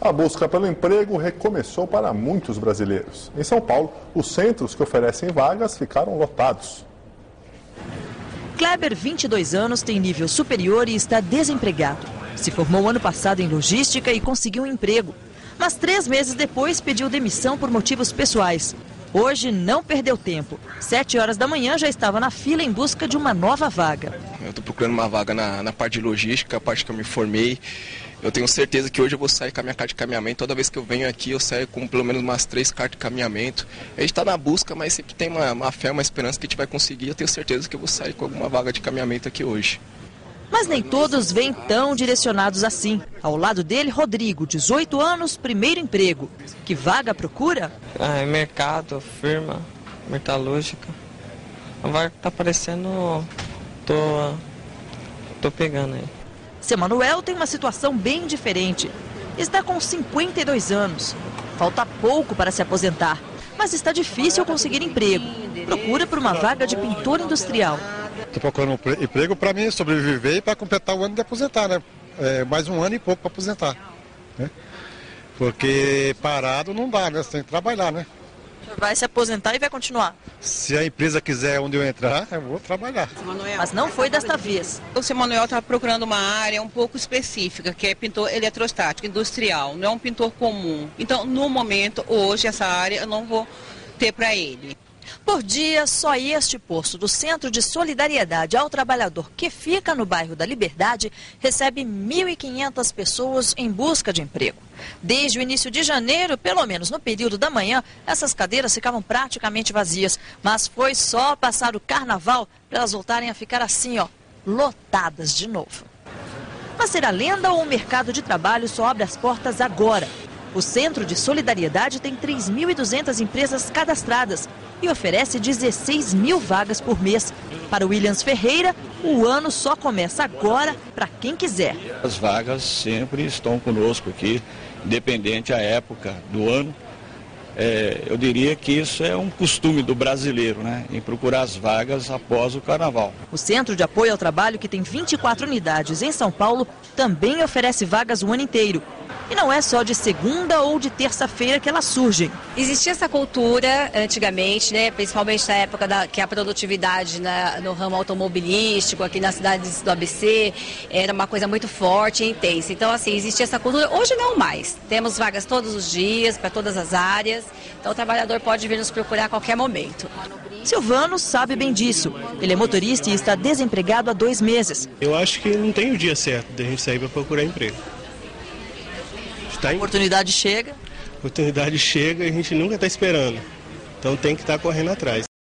A busca pelo emprego recomeçou para muitos brasileiros. Em São Paulo, os centros que oferecem vagas ficaram lotados. Kleber, 22 anos, tem nível superior e está desempregado. Se formou ano passado em logística e conseguiu um emprego. Mas 3 meses depois pediu demissão por motivos pessoais. Hoje não perdeu tempo. 7 horas da manhã já estava na fila em busca de uma nova vaga. Eu estou procurando uma vaga na parte de logística, a parte que eu me formei. Eu tenho certeza que hoje eu vou sair com a minha carta de caminhamento. Toda vez que eu venho aqui, eu saio com pelo menos umas 3 cartas de caminhamento. A gente está na busca, mas sempre tem uma fé, uma esperança que a gente vai conseguir. Eu tenho certeza que eu vou sair com alguma vaga de caminhamento aqui hoje. Mas nem todos vêm tão direcionados assim. Ao lado dele, Rodrigo, 18 anos, primeiro emprego. Que vaga procura? É mercado, firma, metalúrgica. A vaga que tá aparecendo, tô pegando aí. Seu Manuel tem uma situação bem diferente. Está com 52 anos. Falta pouco para se aposentar, mas está difícil conseguir emprego. Procura por uma vaga de pintor industrial. Estou procurando um emprego para mim sobreviver e para completar o ano de aposentar, né? Mais 1 ano e pouco para aposentar, né? Porque parado não dá, né? Você tem que trabalhar, né? Vai se aposentar e vai continuar? Se a empresa quiser onde eu entrar, eu vou trabalhar. Mas não foi desta vez. O seu Manuel está procurando uma área um pouco específica, que é pintor eletrostático, industrial, não é um pintor comum. Então, no momento, hoje, essa área eu não vou ter para ele. Por dia, só este posto do Centro de Solidariedade ao Trabalhador, que fica no bairro da Liberdade, recebe 1.500 pessoas em busca de emprego. Desde o início de janeiro, pelo menos no período da manhã, essas cadeiras ficavam praticamente vazias. Mas foi só passar o carnaval para elas voltarem a ficar assim, ó, lotadas de novo. Mas será lenda ou o mercado de trabalho só abre as portas agora? O Centro de Solidariedade tem 3.200 empresas cadastradas e oferece 16.000 vagas por mês. Para Williams Ferreira, o ano só começa agora para quem quiser. As vagas sempre estão conosco aqui, independente da época do ano. Eu diria que isso é um costume do brasileiro, né? Em procurar as vagas após o carnaval. O Centro de Apoio ao Trabalho, que tem 24 unidades em São Paulo, também oferece vagas o ano inteiro. E não é só de segunda ou de terça-feira que elas surgem. Existia essa cultura antigamente, né, principalmente na época que a produtividade no ramo automobilístico, aqui nas cidades do ABC, era uma coisa muito forte e intensa. Então, assim, existia essa cultura. Hoje não mais. Temos vagas todos os dias, para todas as áreas. Então, o trabalhador pode vir nos procurar a qualquer momento. Silvano sabe bem disso. Ele é motorista e está desempregado há 2 meses. Eu acho que não tem o dia certo de a gente sair para procurar emprego. A oportunidade chega. A oportunidade chega e a gente nunca está esperando. Então tem que estar correndo atrás.